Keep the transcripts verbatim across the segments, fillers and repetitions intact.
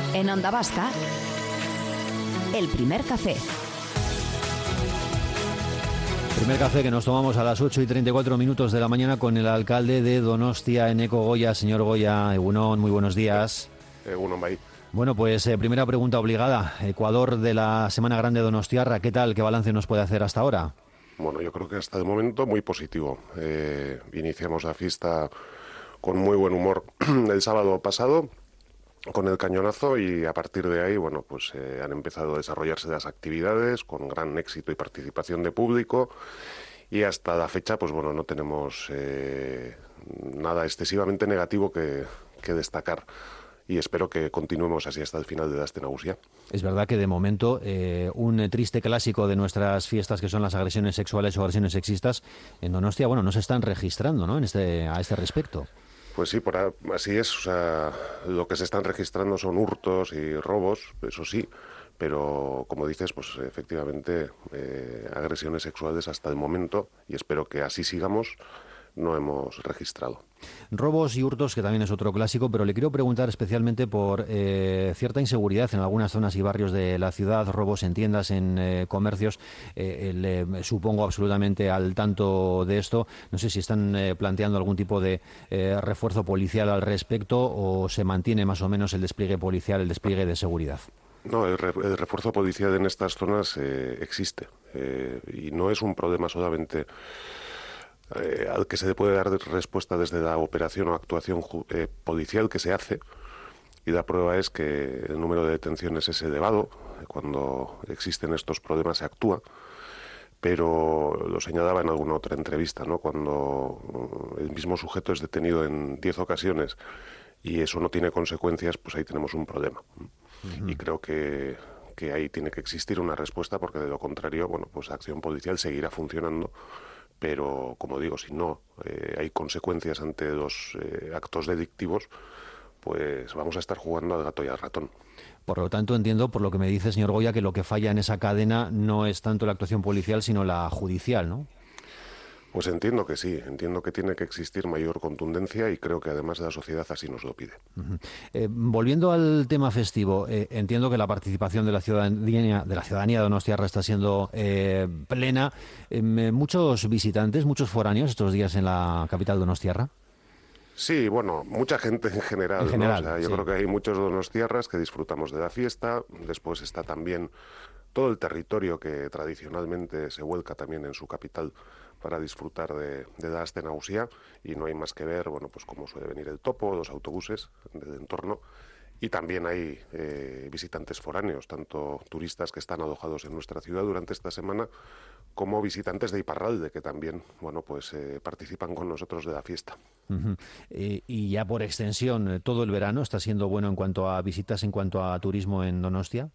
En Onda Vasca, El Primer Café. Primer café que nos tomamos a las ocho y treinta y cuatro minutos de la mañana con el alcalde de Donostia, Eneko Goya. Señor Goya, Egunon, muy buenos días. Egunon, bai. Bueno, pues eh, primera pregunta obligada. Ecuador de la Semana Grande Donostiarra, ¿qué tal? ¿Qué balance nos puede hacer hasta ahora? Bueno, yo creo que hasta el momento muy positivo. Eh, iniciamos la fiesta con muy buen humor el sábado pasado, con el cañonazo, y a partir de ahí, bueno, pues eh, han empezado a desarrollarse las actividades con gran éxito y participación de público, y hasta la fecha, pues bueno, no tenemos eh, nada excesivamente negativo que, que destacar. Y espero que continuemos así hasta el final de la Aste Nagusia. Es verdad que de momento eh, un triste clásico de nuestras fiestas, que son las agresiones sexuales o agresiones sexistas, en Donostia, bueno, no se están registrando, ¿no?, en este, a este respecto. Pues sí, por a, así es. O sea, lo que se están registrando son hurtos y robos, eso sí, pero como dices, pues efectivamente eh, agresiones sexuales hasta el momento, y espero que así sigamos, no hemos registrado. Robos y hurtos, que también es otro clásico, pero le quiero preguntar especialmente por eh, cierta inseguridad en algunas zonas y barrios de la ciudad, robos en tiendas, en eh, comercios. Eh, le supongo absolutamente al tanto de esto. No sé si están eh, planteando algún tipo de eh, refuerzo policial al respecto, o se mantiene más o menos el despliegue policial, el despliegue de seguridad. No, el, re, el refuerzo policial en estas zonas eh, existe, eh, y no es un problema solamente Eh, al que se le puede dar respuesta desde la operación o actuación eh, policial que se hace, y la prueba es que el número de detenciones es elevado. Cuando existen estos problemas se actúa, pero lo señalaba en alguna otra entrevista, ¿no? Cuando el mismo sujeto es detenido en diez ocasiones y eso no tiene consecuencias, pues ahí tenemos un problema. Uh-huh. Y creo que, que ahí tiene que existir una respuesta, porque de lo contrario, bueno, pues la acción policial seguirá funcionando. Pero, como digo, si no eh, hay consecuencias ante los eh, actos delictivos, pues vamos a estar jugando al gato y al ratón. Por lo tanto, entiendo, por lo que me dice, señor Goya, que lo que falla en esa cadena no es tanto la actuación policial, sino la judicial, ¿no? Pues entiendo que sí, entiendo que tiene que existir mayor contundencia, y creo que además la sociedad así nos lo pide. Uh-huh. Eh, volviendo al tema festivo, eh, entiendo que la participación de la ciudadanía de la ciudadanía de Donostiarra está siendo eh, plena. Eh, ¿Muchos visitantes, muchos foráneos estos días en la capital donostiarra? Sí, bueno, mucha gente en general, en general, ¿no? O sea, yo sí. creo que hay muchos donostiarras que disfrutamos de la fiesta. Después está también todo el territorio que tradicionalmente se vuelca también en su capital para disfrutar de, de la Aste Nagusia, y no hay más que ver, bueno, pues cómo suele venir el topo, los autobuses del entorno, y también hay eh, visitantes foráneos, tanto turistas que están alojados en nuestra ciudad durante esta semana, como visitantes de Iparralde, que también, bueno, pues eh, participan con nosotros de la fiesta. Uh-huh. eh, y ya por extensión, todo el verano está siendo bueno en cuanto a visitas, en cuanto a turismo en Donostia.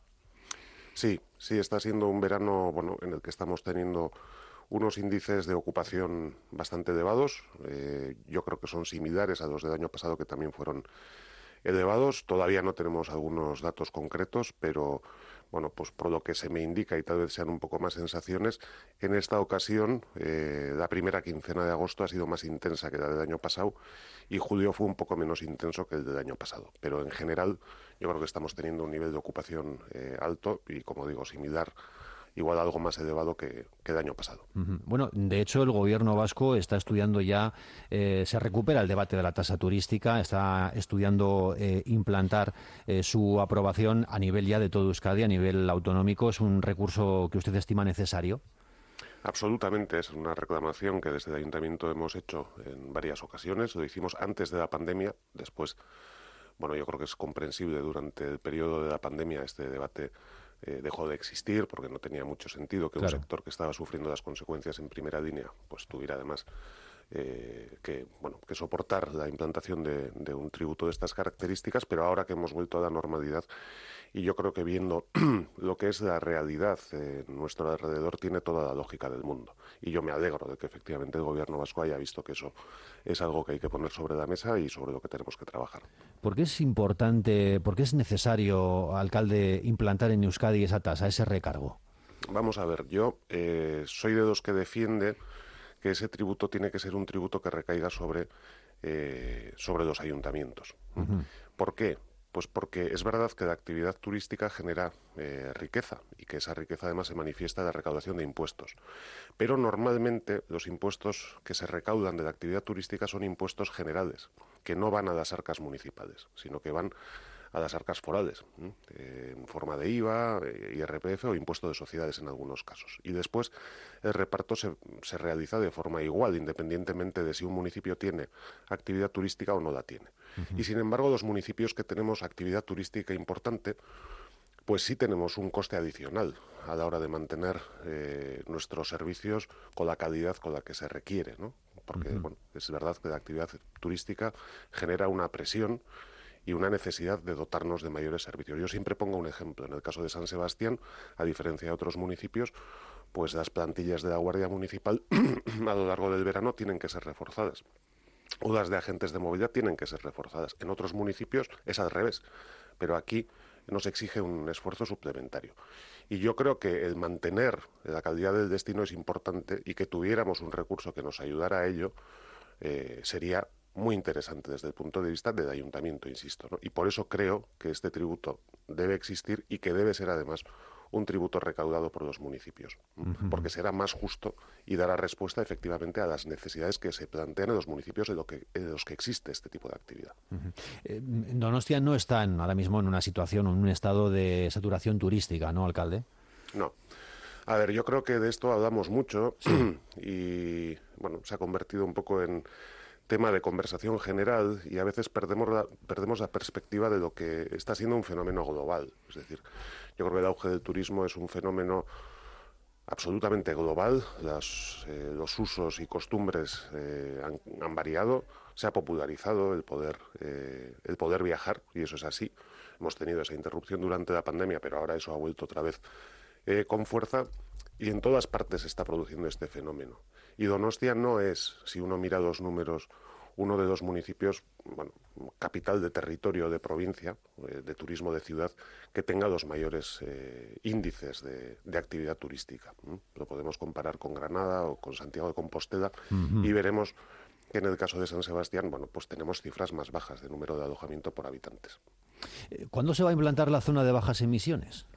Sí, sí, está siendo un verano, bueno, en el que estamos teniendo unos índices de ocupación bastante elevados. Eh, yo creo que son similares a los del año pasado, que también fueron elevados. Todavía no tenemos algunos datos concretos, pero bueno, pues por lo que se me indica, y tal vez sean un poco más sensaciones, en esta ocasión eh, la primera quincena de agosto ha sido más intensa que la del año pasado, y julio fue un poco menos intenso que el del año pasado. Pero en general yo creo que estamos teniendo un nivel de ocupación eh, alto, y como digo, similar, igual algo más elevado que, que el año pasado. Uh-huh. Bueno, de hecho el gobierno vasco está estudiando ya, eh, se recupera el debate de la tasa turística, está estudiando eh, implantar eh, su aprobación a nivel ya de todo Euskadi, a nivel autonómico. ¿Es un recurso que usted estima necesario? Absolutamente, es una reclamación que desde el Ayuntamiento hemos hecho en varias ocasiones. Lo hicimos antes de la pandemia. Después, bueno, yo creo que es comprensible, durante el periodo de la pandemia este debate Eh, dejó de existir, porque no tenía mucho sentido que claro. un sector que estaba sufriendo las consecuencias en primera línea pues tuviera además eh, que bueno que soportar la implantación de, de un tributo de estas características. Pero ahora que hemos vuelto a la normalidad, y yo creo que viendo lo que es la realidad en nuestro alrededor, tiene toda la lógica del mundo, y yo me alegro de que efectivamente el gobierno vasco haya visto que eso es algo que hay que poner sobre la mesa y sobre lo que tenemos que trabajar. ¿Por qué es importante, por qué es necesario, alcalde, implantar en Euskadi esa tasa, ese recargo? Vamos a ver, yo eh, soy de los que defiende que ese tributo tiene que ser un tributo que recaiga sobre, eh, sobre los ayuntamientos. Uh-huh. ¿Por qué? Pues porque es verdad que la actividad turística genera eh, riqueza y que esa riqueza además se manifiesta en la recaudación de impuestos. Pero normalmente los impuestos que se recaudan de la actividad turística son impuestos generales, que no van a las arcas municipales, sino que van a las arcas forales, ¿eh? en forma de I V A, I R P F o impuesto de sociedades en algunos casos. Y después el reparto se, se realiza de forma igual, independientemente de si un municipio tiene actividad turística o no la tiene. Uh-huh. Y sin embargo, los municipios que tenemos actividad turística importante, pues sí tenemos un coste adicional a la hora de mantener eh, nuestros servicios con la calidad con la que se requiere, ¿no? Porque, uh-huh. bueno, es verdad que la actividad turística genera una presión y una necesidad de dotarnos de mayores servicios. Yo siempre pongo un ejemplo. En el caso de San Sebastián, a diferencia de otros municipios, pues las plantillas de la Guardia Municipal a lo largo del verano tienen que ser reforzadas. O las de agentes de movilidad tienen que ser reforzadas. En otros municipios es al revés. Pero aquí nos exige un esfuerzo suplementario. Y yo creo que el mantener la calidad del destino es importante y que tuviéramos un recurso que nos ayudara a ello eh, sería muy interesante desde el punto de vista del ayuntamiento, insisto, ¿no? Y por eso creo que este tributo debe existir y que debe ser además un tributo recaudado por los municipios, uh-huh. porque será más justo y dará respuesta efectivamente a las necesidades que se plantean en los municipios en, lo que, en los que existe este tipo de actividad. Uh-huh. eh, Donostia no está en, ahora mismo en una situación, en un estado de saturación turística, ¿no, alcalde? No. A ver, yo creo que de esto hablamos mucho sí. y, bueno, se ha convertido un poco en tema de conversación general y a veces perdemos la, perdemos la perspectiva de lo que está siendo un fenómeno global. Es decir, yo creo que el auge del turismo es un fenómeno absolutamente global. Las, eh, los usos y costumbres eh, han, han variado, se ha popularizado el poder, eh, el poder viajar, y eso es así. Hemos tenido esa interrupción durante la pandemia, pero ahora eso ha vuelto otra vez eh, con fuerza, y en todas partes se está produciendo este fenómeno. Y Donostia no es, si uno mira los números, uno de los municipios, bueno, capital de territorio de provincia, eh, de turismo de ciudad, que tenga los mayores eh, índices de, de actividad turística. ¿Mm? Lo podemos comparar con Granada o con Santiago de Compostela uh-huh. y veremos que en el caso de San Sebastián, bueno, pues tenemos cifras más bajas de número de alojamiento por habitantes. ¿Cuándo se va a implantar la zona de bajas emisiones?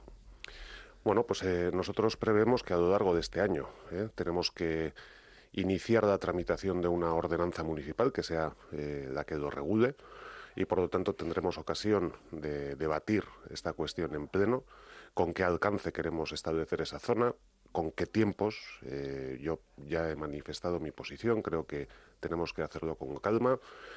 Bueno, pues eh, nosotros prevemos que a lo largo de este año eh, tenemos que iniciar la tramitación de una ordenanza municipal que sea eh, la que lo regule y por lo tanto tendremos ocasión de debatir esta cuestión en pleno, con qué alcance queremos establecer esa zona, con qué tiempos. Eh, yo ya he manifestado mi posición, creo que tenemos que hacerlo con calma,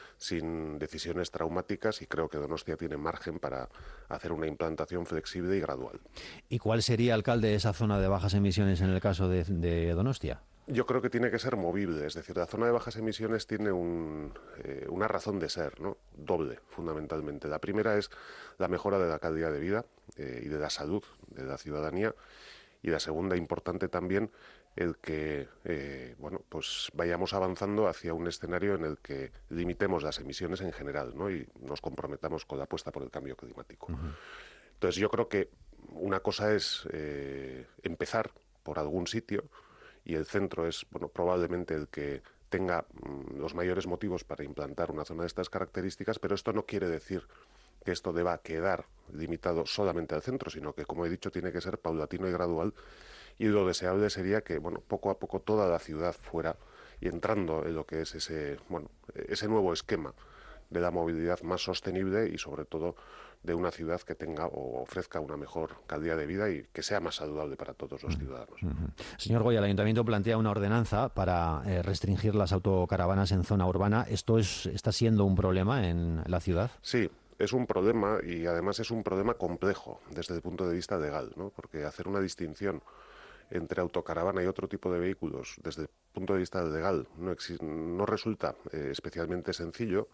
sin decisiones traumáticas, y creo que Donostia tiene margen para hacer una implantación flexible y gradual. ¿Y cuál sería, alcalde, esa zona de bajas emisiones en el caso de, de Donostia? Yo creo que tiene que ser movible, es decir, la zona de bajas emisiones tiene un, eh, una razón de ser, ¿no? Doble, fundamentalmente. La primera es la mejora de la calidad de vida eh, y de la salud de la ciudadanía, y la segunda, importante también, el que eh, bueno, pues vayamos avanzando hacia un escenario en el que limitemos las emisiones en general, ¿no? Y nos comprometamos con la apuesta por el cambio climático. Uh-huh. Entonces yo creo que una cosa es eh, empezar por algún sitio, y el centro es, bueno, probablemente el que tenga mmm, los mayores motivos para implantar una zona de estas características, pero esto no quiere decir que esto deba quedar limitado solamente al centro, sino que, como he dicho, tiene que ser paulatino y gradual, y lo deseable sería que, bueno, poco a poco toda la ciudad fuera y entrando en lo que es ese, bueno, ese nuevo esquema de la movilidad más sostenible y, sobre todo, de una ciudad que tenga o ofrezca una mejor calidad de vida y que sea más saludable para todos los ciudadanos. Uh-huh. Señor Goya, el Ayuntamiento plantea una ordenanza para eh, restringir las autocaravanas en zona urbana. ¿Esto es, está siendo un problema en la ciudad? Sí. Es un problema, y además es un problema complejo desde el punto de vista legal, ¿no? Porque hacer una distinción entre autocaravana y otro tipo de vehículos desde el punto de vista legal no, existe, no resulta eh, especialmente sencillo,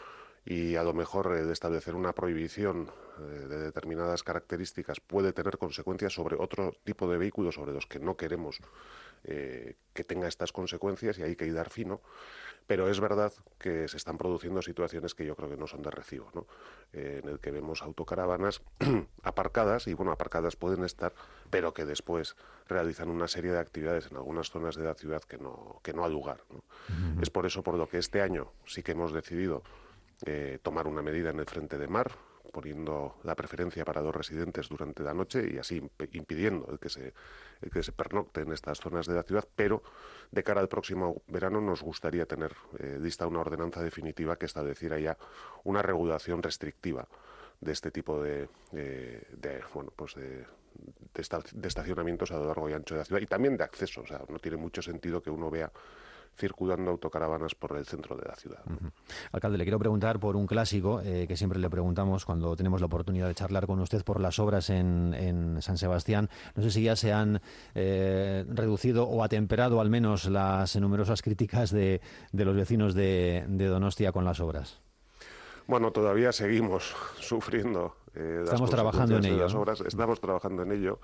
y a lo mejor el establecer una prohibición eh, de determinadas características puede tener consecuencias sobre otro tipo de vehículos sobre los que no queremos eh, que tenga estas consecuencias, y hay que hilar fino. Pero es verdad que se están produciendo situaciones que yo creo que no son de recibo, ¿no? Eh, en el que vemos autocaravanas aparcadas, y bueno, aparcadas pueden estar, pero que después realizan una serie de actividades en algunas zonas de la ciudad que no, que no ha lugar, ¿no? Uh-huh. Es por eso por lo que este año sí que hemos decidido eh, tomar una medida en el frente de mar, poniendo la preferencia para dos residentes durante la noche y así impidiendo el que se, el que se pernocte en estas zonas de la ciudad, pero de cara al próximo verano nos gustaría tener eh, lista una ordenanza definitiva que estableciera ya una regulación restrictiva de este tipo de, de, de bueno, pues de, de, esta, de estacionamientos a lo largo y ancho de la ciudad y también de acceso. O sea, no tiene mucho sentido que uno vea circulando autocaravanas por el centro de la ciudad. Uh-huh. Alcalde, le quiero preguntar por un clásico eh, que siempre le preguntamos cuando tenemos la oportunidad de charlar con usted por las obras en, en San Sebastián. No sé si ya se han eh, reducido o atemperado al menos las numerosas críticas de, de los vecinos de, de Donostia con las obras. Bueno, todavía seguimos sufriendo eh, las Estamos trabajando en ello, las ¿no? obras. Estamos trabajando en ello.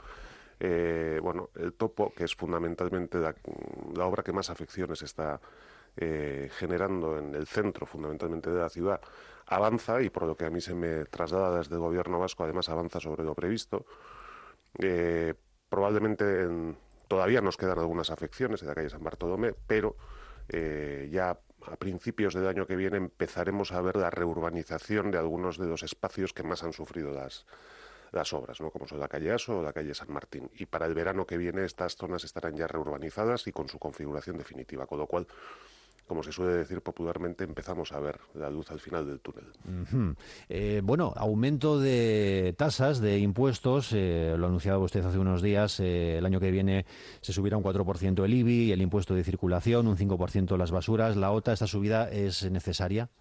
Eh, bueno, el topo, que es fundamentalmente la, la obra que más afecciones está eh, generando en el centro, fundamentalmente de la ciudad, avanza y por lo que a mí se me traslada desde el gobierno vasco, además avanza sobre lo previsto. Eh, probablemente en, todavía nos quedan algunas afecciones en la calle San Bartolomé, pero eh, ya a principios del año que viene empezaremos a ver la reurbanización de algunos de los espacios que más han sufrido las las obras, ¿no? Como son la calle Aso o la calle San Martín. Y para el verano que viene estas zonas estarán ya reurbanizadas y con su configuración definitiva, con lo cual, como se suele decir popularmente, empezamos a ver la luz al final del túnel. Uh-huh. Eh, bueno, aumento de tasas, de impuestos, eh, lo anunciaba usted hace unos días, eh, el año que viene se subirá un cuatro por ciento el I B I, el impuesto de circulación, un cinco por ciento las basuras. ¿La O T A, esta subida es necesaria?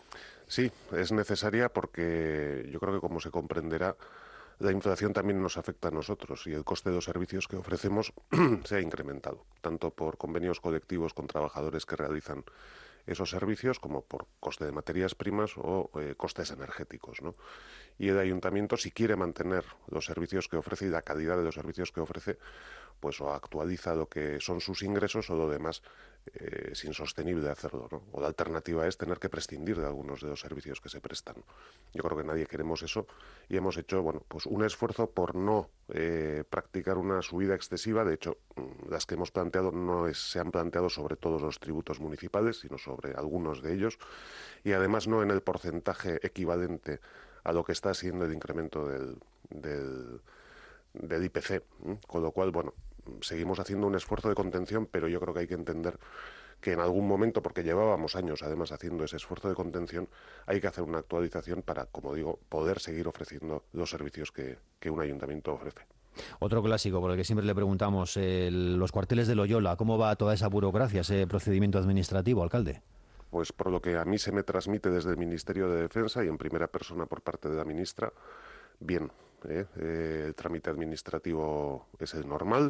Sí, es necesaria porque yo creo que, como se comprenderá, la inflación también nos afecta a nosotros y el coste de los servicios que ofrecemos se ha incrementado, tanto por convenios colectivos con trabajadores que realizan esos servicios como por coste de materias primas o eh, costes energéticos, ¿no? Y el ayuntamiento, si quiere mantener los servicios que ofrece y la calidad de los servicios que ofrece, pues o actualiza lo que son sus ingresos o lo demás eh, es insostenible hacerlo, ¿no? O la alternativa es tener que prescindir de algunos de los servicios que se prestan. Yo creo que nadie queremos eso y hemos hecho, bueno, pues un esfuerzo por no eh, practicar una subida excesiva. De hecho, las que hemos planteado no es, se han planteado sobre todos los tributos municipales, sino sobre algunos de ellos, y además no en el porcentaje equivalente a lo que está siendo el incremento del, del, del I P C, ¿eh? Con lo cual, bueno, seguimos haciendo un esfuerzo de contención, pero yo creo que hay que entender que en algún momento, porque llevábamos años además haciendo ese esfuerzo de contención, hay que hacer una actualización para, como digo, poder seguir ofreciendo los servicios que, que un ayuntamiento ofrece. Otro clásico por el que siempre le preguntamos, eh, los cuarteles de Loyola, ¿cómo va toda esa burocracia, ese procedimiento administrativo, alcalde? Pues por lo que a mí se me transmite desde el Ministerio de Defensa y en primera persona por parte de la ministra, bien, ¿eh? Eh, el trámite administrativo es el normal,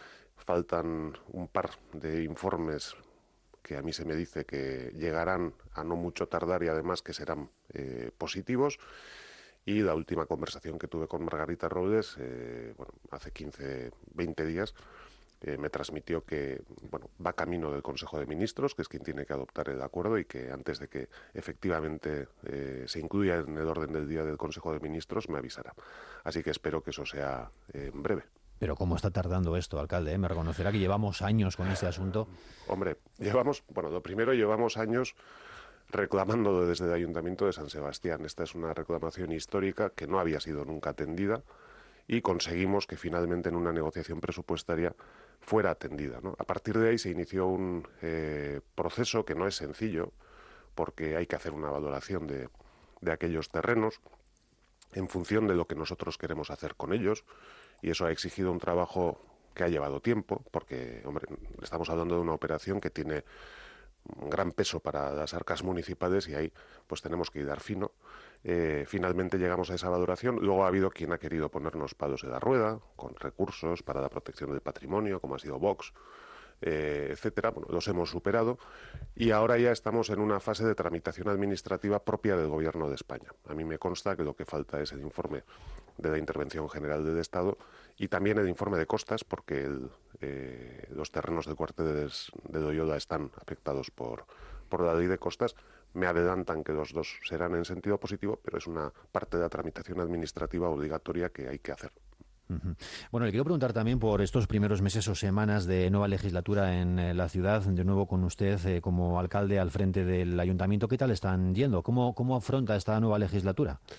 faltan un par de informes que a mí se me dice que llegarán a no mucho tardar y además que serán eh, positivos. Y la última conversación que tuve con Margarita Robles, eh, bueno, hace quince, veinte días, eh, me transmitió que bueno, va camino del Consejo de Ministros, que es quien tiene que adoptar el acuerdo y que antes de que efectivamente eh, se incluya en el orden del día del Consejo de Ministros me avisará. Así que espero que eso sea eh, en breve. Pero ¿cómo está tardando esto, alcalde? ¿Eh? Me reconocerá que llevamos años con este asunto. Hombre, llevamos, bueno, lo primero, llevamos años reclamándolo desde el Ayuntamiento de San Sebastián. Esta es una reclamación histórica que no había sido nunca atendida y conseguimos que finalmente en una negociación presupuestaria fuera atendida, ¿no? A partir de ahí se inició un eh, proceso que no es sencillo porque hay que hacer una valoración de, de aquellos terrenos en función de lo que nosotros queremos hacer con ellos, y eso ha exigido un trabajo que ha llevado tiempo porque, hombre, estamos hablando de una operación que tiene un gran peso para las arcas municipales y ahí pues tenemos que ir fino. Eh, finalmente llegamos a esa valoración. Luego ha habido quien ha querido ponernos palos en la rueda con recursos para la protección del patrimonio, como ha sido Vox, eh, etcétera. Bueno, los hemos superado y ahora ya estamos en una fase de tramitación administrativa propia del Gobierno de España. A mí me consta que lo que falta es el informe de la Intervención General del Estado y también el informe de costas, porque el, eh, los terrenos del cuartel de Loyola están afectados por, por la ley de costas. Me adelantan que los dos serán en sentido positivo, pero es una parte de la tramitación administrativa obligatoria que hay que hacer. Uh-huh. Bueno, le quiero preguntar también por estos primeros meses o semanas de nueva legislatura en eh, la ciudad, de nuevo con usted eh, como alcalde al frente del ayuntamiento. ¿Qué tal están yendo? ¿Cómo, cómo afronta esta nueva legislatura?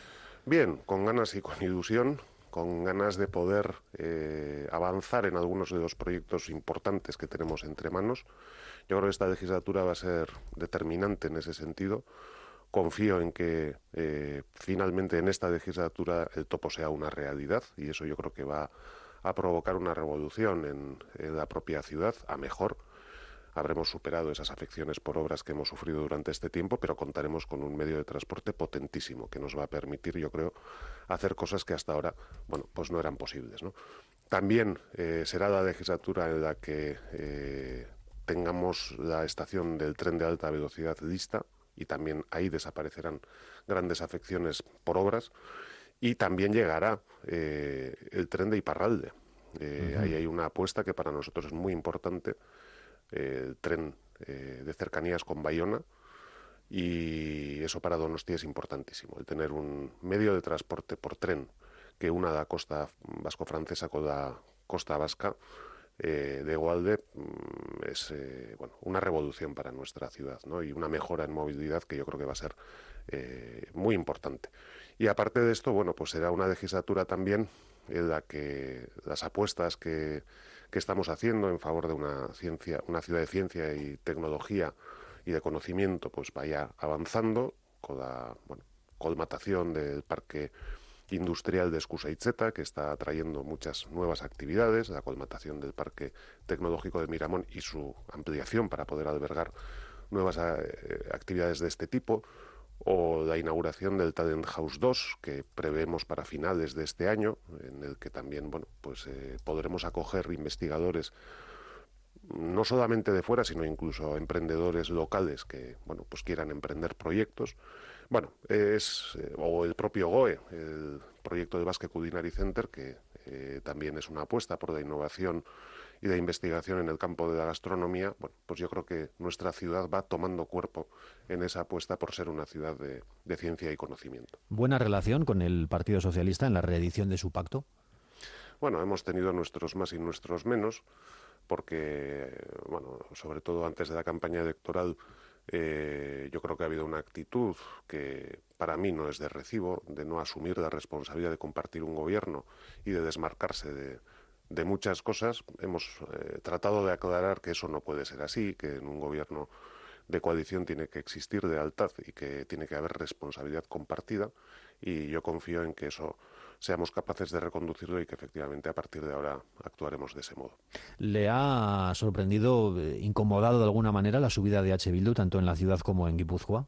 Bien, con ganas y con ilusión, con ganas de poder eh, avanzar en algunos de los proyectos importantes que tenemos entre manos. Yo creo que esta legislatura va a ser determinante en ese sentido. Confío en que eh, finalmente en esta legislatura el topo sea una realidad y eso yo creo que va a provocar una revolución en, en la propia ciudad, a mejor. Habremos superado esas afecciones por obras que hemos sufrido durante este tiempo, pero contaremos con un medio de transporte potentísimo que nos va a permitir, yo creo, hacer cosas que hasta ahora, bueno, pues no eran posibles, ¿no? También eh, será la legislatura en la que eh, tengamos la estación del tren de alta velocidad lista y también ahí desaparecerán grandes afecciones por obras y también llegará eh, el tren de Iparralde. Eh, uh-huh. Ahí hay una apuesta que para nosotros es muy importante, el tren eh, de cercanías con Bayona, y eso para Donostia es importantísimo, el tener un medio de transporte por tren que una la costa vasco-francesa con la costa vasca eh, de Egualde es eh, bueno, una revolución para nuestra ciudad, ¿no? Y una mejora en movilidad que yo creo que va a ser eh, muy importante. Y aparte de esto, bueno, pues será una legislatura también en la que las apuestas que, que estamos haciendo en favor de una ciencia, una ciudad de ciencia y tecnología y de conocimiento, pues vaya avanzando con la bueno, colmatación del parque industrial de Eskusaitzeta, que está trayendo muchas nuevas actividades, la colmatación del parque tecnológico de Miramón y su ampliación para poder albergar nuevas eh, actividades de este tipo, o la inauguración del Talent House dos, que prevemos para finales de este año, en el que también bueno, pues, eh, podremos acoger investigadores no solamente de fuera, sino incluso emprendedores locales que bueno, pues quieran emprender proyectos. Bueno, es eh, o el propio G O E, el proyecto de Basque Culinary Center, que eh, también es una apuesta por la innovación y la investigación en el campo de la gastronomía. Bueno, pues yo creo que nuestra ciudad va tomando cuerpo en esa apuesta por ser una ciudad de, de ciencia y conocimiento. ¿Buena relación con el Partido Socialista en la reedición de su pacto? Bueno, hemos tenido nuestros más y nuestros menos, porque, bueno, sobre todo antes de la campaña electoral, eh, yo creo que ha habido una actitud que para mí no es de recibo, de no asumir la responsabilidad de compartir un gobierno y de desmarcarse de, de muchas cosas. Hemos eh, tratado de aclarar que eso no puede ser así, que en un gobierno de coalición tiene que existir lealtad y que tiene que haber responsabilidad compartida, y yo confío en que eso seamos capaces de reconducirlo y que efectivamente a partir de ahora actuaremos de ese modo. ¿Le ha sorprendido, eh, incomodado de alguna manera la subida de H. Bildu tanto en la ciudad como en Guipúzcoa?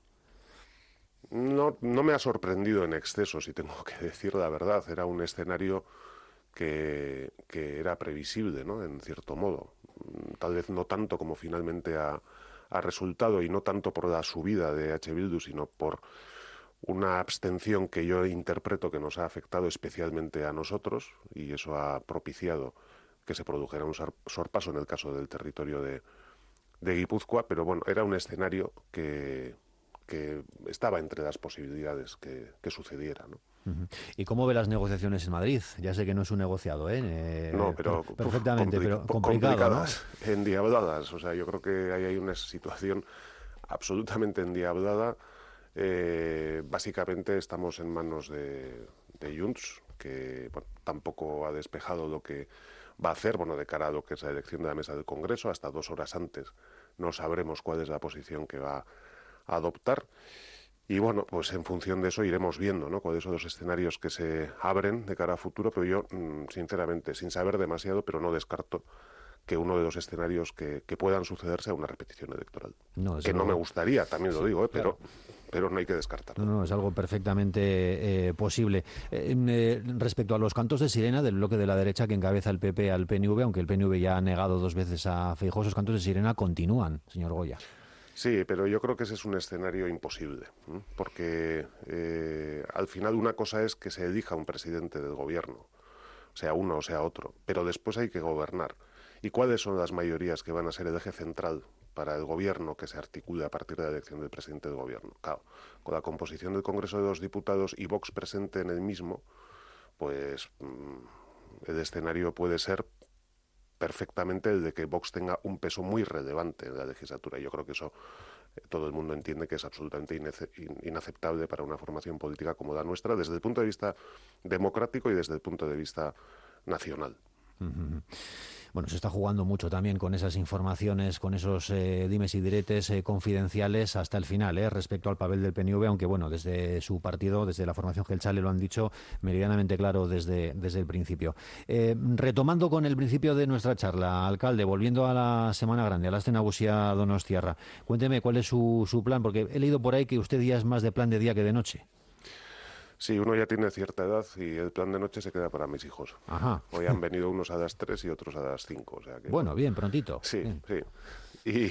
No, no me ha sorprendido en exceso, si tengo que decir la verdad. Era un escenario que, que era previsible, ¿no? En cierto modo. Tal vez no tanto como finalmente ha, ha resultado, y no tanto por la subida de H. Bildu, sino por una abstención que yo interpreto que nos ha afectado especialmente a nosotros, y eso ha propiciado que se produjera un sorpaso en el caso del territorio de, de Guipúzcoa, pero bueno, era un escenario que, que estaba entre las posibilidades que, que sucediera, ¿no? Uh-huh. ¿Y cómo ve las negociaciones en Madrid? Ya sé que no es un negociado, ¿eh? eh no, pero perfectamente, uf, compli- pero complicado, complicadas, ¿no? endiabladas. O sea, yo creo que ahí hay una situación absolutamente endiablada. Eh, básicamente estamos en manos de, de Junts, que bueno, tampoco ha despejado lo que va a hacer, bueno, de cara a lo que es la elección de la mesa del Congreso. Hasta dos horas antes no sabremos cuál es la posición que va a adoptar. Y bueno, pues en función de eso iremos viendo, ¿no?, cuáles son los escenarios que se abren de cara a futuro, pero yo, sinceramente, sin saber demasiado, pero no descarto que uno de los escenarios que, que puedan suceder sea una repetición electoral. No, que luego no me gustaría, también lo sí, digo, ¿eh? pero, claro. pero no hay que descartarlo. No, no, es algo perfectamente eh, posible. Eh, eh, respecto a los cantos de sirena del bloque de la derecha que encabeza el P P al P N V, aunque el P N V ya ha negado dos veces a Feijóo, esos cantos de sirena continúan, señor Goya. Sí, pero yo creo que ese es un escenario imposible, ¿eh? porque eh, al final una cosa es que se elija un presidente del gobierno, sea uno o sea otro, pero después hay que gobernar. ¿Y cuáles son las mayorías que van a ser el eje central para el gobierno que se articule a partir de la elección del presidente del gobierno? Claro, con la composición del Congreso de los Diputados y Vox presente en el mismo, pues mmm, el escenario puede ser perfectamente el de que Vox tenga un peso muy relevante en la legislatura. Yo creo que eso todo el mundo entiende que es absolutamente inaceptable para una formación política como la nuestra, desde el punto de vista democrático y desde el punto de vista nacional. Uh-huh. Bueno, se está jugando mucho también con esas informaciones, con esos eh, dimes y diretes eh, confidenciales hasta el final, eh, respecto al papel del P N V, aunque bueno, desde su partido, desde la formación Geltzale lo han dicho meridianamente claro desde, desde el principio. Eh, retomando con el principio de nuestra charla, alcalde, volviendo a la Semana Grande, a la Aste Nagusia Donostiarra, cuénteme cuál es su, su plan, porque he leído por ahí que usted ya es más de plan de día que de noche. Sí, uno ya tiene cierta edad y el plan de noche se queda para mis hijos. Ajá. Hoy han venido unos a las tres y otros a las cinco. O sea que, bueno, bien, prontito. Sí, bien. sí. Y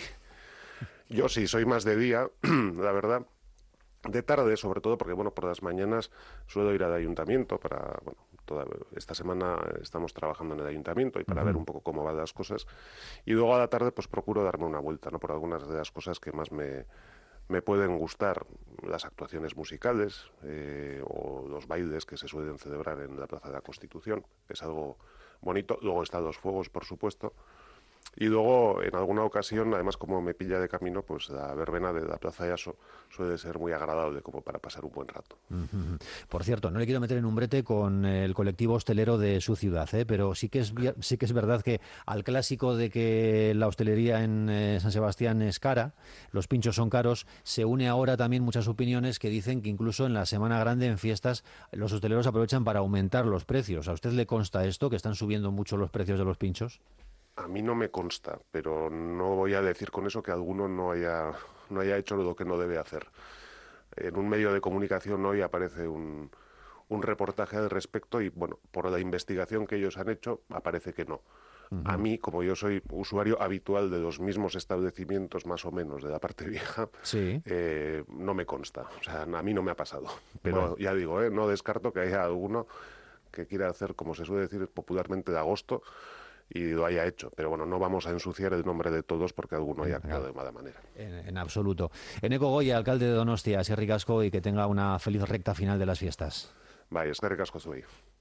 yo sí, soy más de día, la verdad. De tarde, sobre todo, porque bueno, por las mañanas suelo ir al ayuntamiento para, bueno, toda, esta semana estamos trabajando en el ayuntamiento y para uh-huh. ver un poco cómo van las cosas. Y luego a la tarde, pues procuro darme una vuelta, ¿no? Por algunas de las cosas que más me... Me pueden gustar las actuaciones musicales eh, o los bailes que se suelen celebrar en la Plaza de la Constitución. Es algo bonito. Luego están los fuegos, por supuesto. Y luego, en alguna ocasión, además como me pilla de camino, pues la verbena de la Plaza de Aso suele ser muy agradable como para pasar un buen rato. Uh-huh. Por cierto, no le quiero meter en un brete con el colectivo hostelero de su ciudad, ¿eh? Pero sí que es sí que es verdad que al clásico de que la hostelería en eh, San Sebastián es cara, los pinchos son caros, se une ahora también muchas opiniones que dicen que incluso en la Semana Grande, en fiestas, los hosteleros aprovechan para aumentar los precios. ¿A usted le consta esto, que están subiendo mucho los precios de los pinchos? A mí no me consta, pero no voy a decir con eso que alguno no haya, no haya hecho lo que no debe hacer. En un medio de comunicación hoy aparece un, un reportaje al respecto y, bueno, por la investigación que ellos han hecho, aparece que no. Uh-huh. A mí, como yo soy usuario habitual de los mismos establecimientos, más o menos, de la parte vieja, sí. eh, no me consta. O sea, a mí no me ha pasado. Pero bueno. ya digo, eh, no descarto que haya alguno que quiera hacer, como se suele decir popularmente, de agosto, y lo haya hecho. Pero bueno, no vamos a ensuciar el nombre de todos porque alguno haya actuado de mala manera. En, en absoluto. Eneko Goya, alcalde de Donostia, eskerrik asko y que tenga una feliz recta final de las fiestas. Bai, eskerrik asko zuei.